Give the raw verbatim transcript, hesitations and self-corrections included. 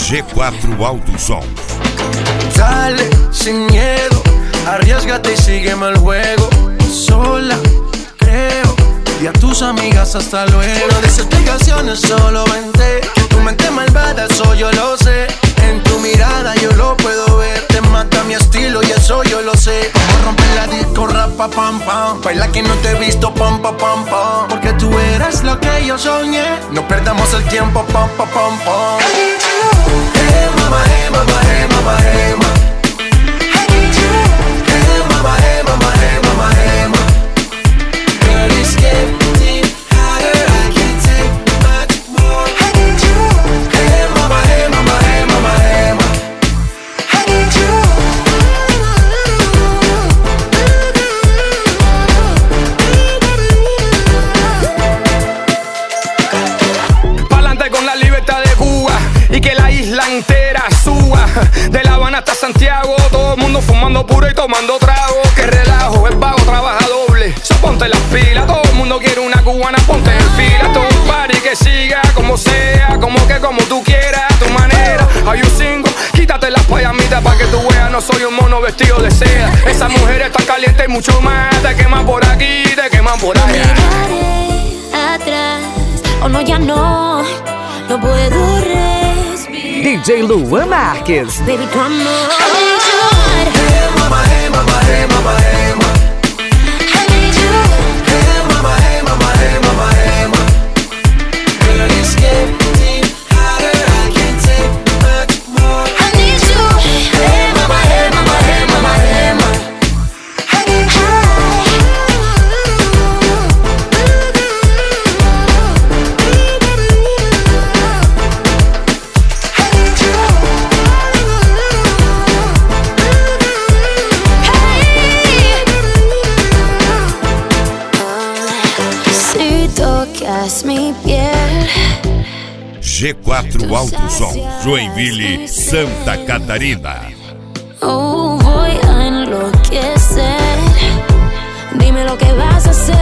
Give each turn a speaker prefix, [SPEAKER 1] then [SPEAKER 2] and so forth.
[SPEAKER 1] G cuatro Autosom.
[SPEAKER 2] Dale, sin miedo, arriésgate y sígueme el juego. Sola, creo, y a tus amigas hasta luego. No des explicaciones, solo vente. Que tu mente malvada, eso yo lo sé. En tu mirada yo lo puedo ver. Te mata mi estilo y eso yo lo sé. Como romper la disco, rapa, pam, pam. Baila que no te he visto, pam, pam, pam, pam. Porque tú eres lo que yo soñé. No perdamos el tiempo, pam, pam, pam, pam. Hey mama, hey mama, hey mama, hey mama. Hey mama, hey mama, hey mama, hey mama. Girl, it's getting hotter, I can't take much more. Hey mama, hey mama, hey mama, hey mama.
[SPEAKER 3] Pa'lante con la libertad de Cuba y que la isla entera suba. De La Habana hasta Santiago, todo el mundo fumando puro y tomando trago. Que relajo, el vago trabaja doble. So ponte las pilas, todo el mundo quiere una cubana, ponte en fila. Todo un party que siga como sea, como que como tú quieras, a tu manera. Hay un cinco, quítate las payamitas pa' que tú veas, no soy un mono vestido de seda. Esa mujer está caliente y mucho más, te queman por aquí, te queman por allá.
[SPEAKER 4] Miraré atrás, o no, ya no, no puedo respirar.
[SPEAKER 5] D J Luan Marques.
[SPEAKER 4] Baby, come on.
[SPEAKER 2] Hey mama, hey mama, hey mama, hey mama.
[SPEAKER 4] I need you.
[SPEAKER 2] Hey mama, hey mama, hey mama, hey mama. Girl, it's getting hotter, I can't take much more.
[SPEAKER 4] I need you.
[SPEAKER 2] Hey mama, hey mama, hey mama, hey mama.
[SPEAKER 4] I need you. Si tocas mi piel,
[SPEAKER 1] G quatro Autosom, Joinville, Santa Catarina.
[SPEAKER 4] oh, voy a enloquecer. Dime lo que vas a hacer.